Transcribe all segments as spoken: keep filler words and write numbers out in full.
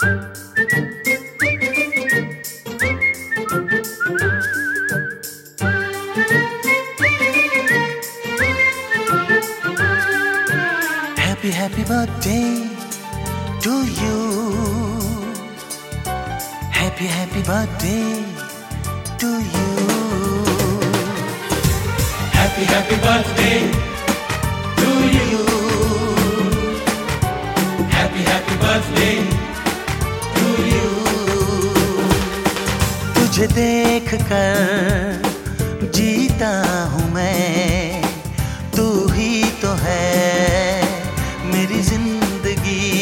Happy, happy birthday to you. Happy, happy birthday to you. Happy, happy birthday to you. Happy, happy birthday to you. तुझे देख कर जीता हूँ मैं, तू ही तो है मेरी जिंदगी।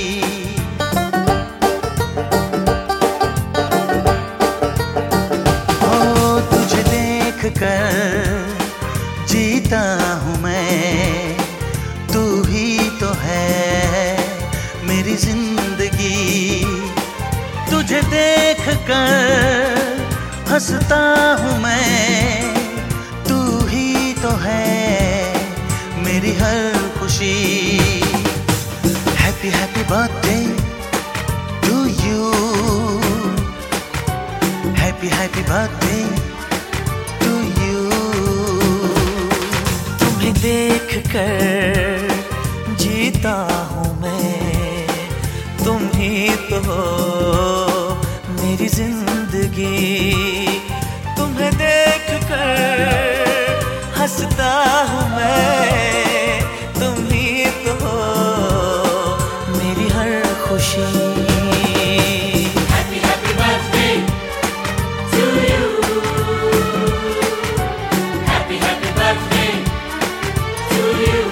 ओ तुझे देख कर जीता हूँ मैं, तू ही तो है मेरी जिंदगी। तुझे देख कर हंसता हूँ मैं, तू ही तो है मेरी हर खुशी। Happy, happy birthday to you. Happy, happy birthday to you. तुम्हें देख कर जीता हूँ मैं, तुम ही तो हो मेरी जिंदगी। तुम्हें देख कर हंसता हूँ मैं, तुम ही तो हो मेरी हर खुशी। Happy, happy birthday to you. Happy, happy birthday to you.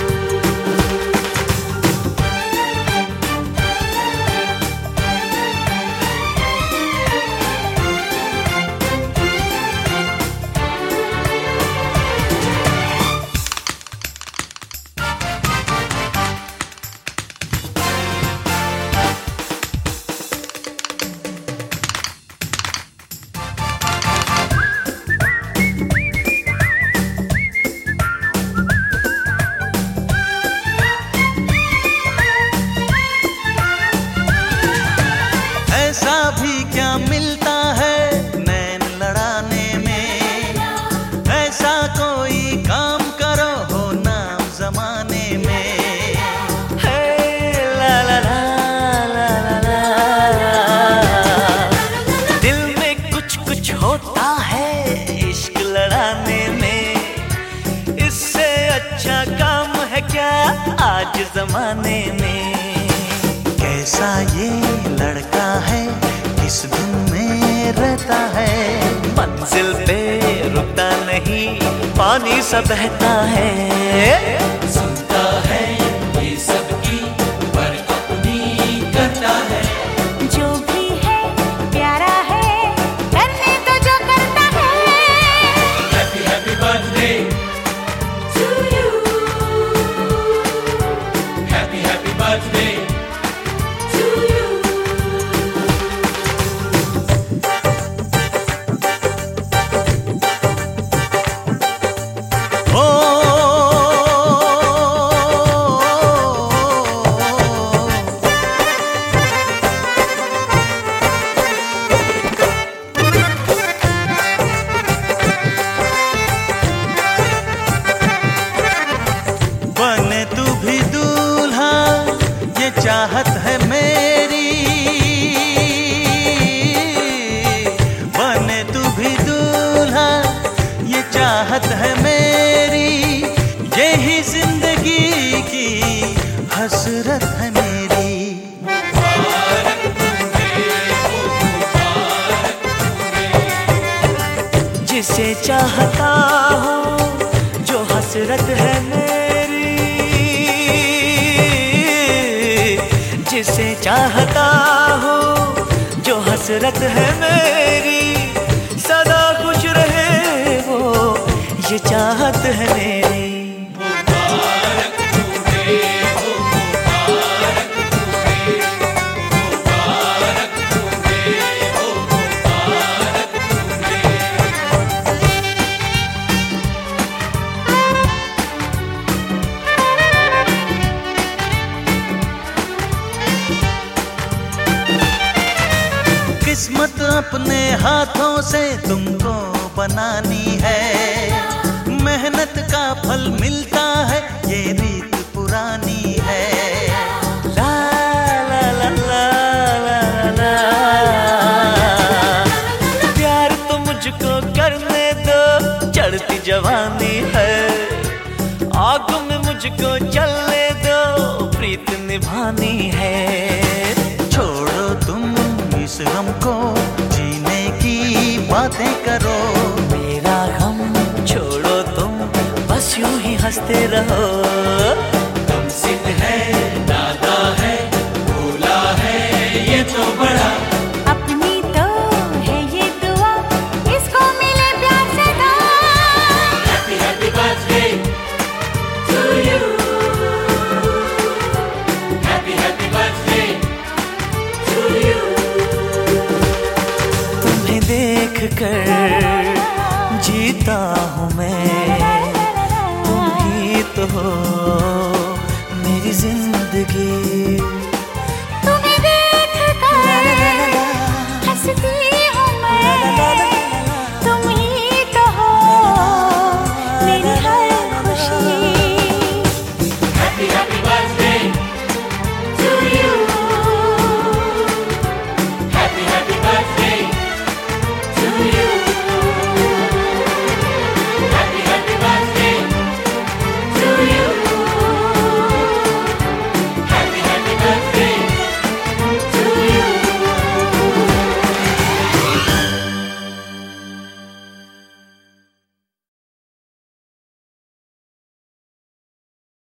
ऐसा भी क्या मिलता है नैन लड़ाने में, ऐसा कोई काम करो हो नाम जमाने में। है ला ला ला ला ला ला, दिल में कुछ कुछ होता है इश्क लड़ाने में, इससे अच्छा काम है क्या आज जमाने में। कैसा ये लड़का है, किस धुन में रहता है, मंजिल पे रुकता नहीं पानी सा बहता है। सुनता है ये सबकी पर अपनी करता है। जो भी है प्यारा है, करने तो जो करता है। Happy, happy birthday To you. Happy, happy birthday To you. ओ बने तू भी दूल्हा ये चाहत है मेरी, बने तू भी दूल्हा ये चाहत है मेरी, यही जिंदगी की हसरत है मेरी। जिसे चाहता हूँ जो हसरत है मेरी, जिसे चाहता हूँ जो हसरत है मेरी, सदा खुश रहे वो ये चाहत है मेरी। किस्मत अपने हाथों से तुमको बनानी है, मेहनत का फल मिलता है, ये रीत पुरानी है। ला ला ला ला ला ला, प्यार तो मुझको करने दो, चढ़ती जवानी है, आग में मुझको चलने दो, प्रीत निभानी है। छोड़ो तुम इस गम को, जीने की बातें करो, मेरा गम छोड़ो तुम, बस यूं ही हंसते रहो। तुमसे है दादा है, भोला है ये तो बड़ा, अपनी तो है ये दुआ, इसको मिले प्यार से दो। Happy happy birthday to you, happy happy birthday to you. तुम्हें देख कर जीता हूँ मैं,